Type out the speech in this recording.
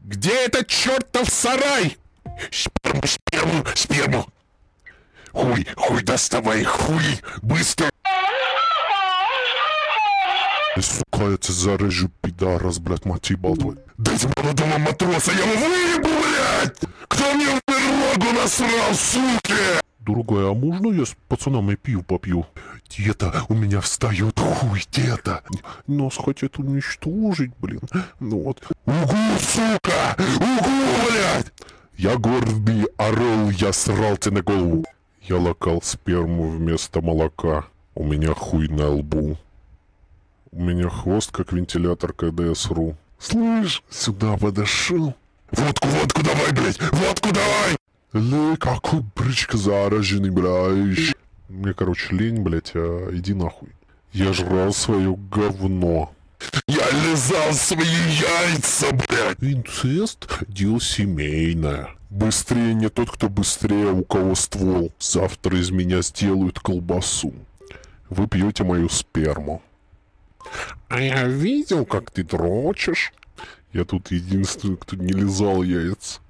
Где этот чертов сарай? Сперму. Хуй, доставай, хуй, быстро. Сука, я тебя зарежу, пидорас, блядь, мать ебал твой. Дайте молодого матроса, я его выебу, блядь! Кто мне в берлогу насрал, суки? Дорогая, а можно я с пацанами пиво попью? Где-то у меня встает хуй, где-то. Нас хотят уничтожить, блин. Ну вот. Угу, сука! Угу, блядь! Я гордый орел, я срал тебе на голову. Я локал сперму вместо молока. У меня хуй на лбу. У меня хвост, как вентилятор, когда я сру. Слышь, сюда подошел. Водку давай, блядь! Водку давай! Какой брычка зараженный, блядь. Мне, короче, лень, блядь, а иди нахуй. Я жрал свое говно. Я лизал свои яйца, блядь. Инцест — дело семейное. Быстрее не тот, кто быстрее, у кого ствол. Завтра из меня сделают колбасу. Вы пьете мою сперму. А я видел, как ты дрочишь. Я тут единственный, кто не лизал яиц.